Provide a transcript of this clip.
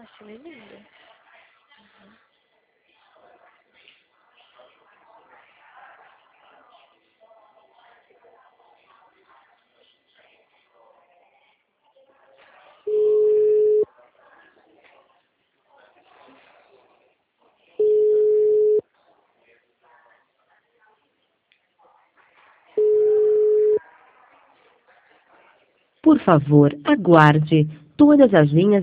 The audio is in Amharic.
Achei lindo. Por favor, aguarde. Todas as linhas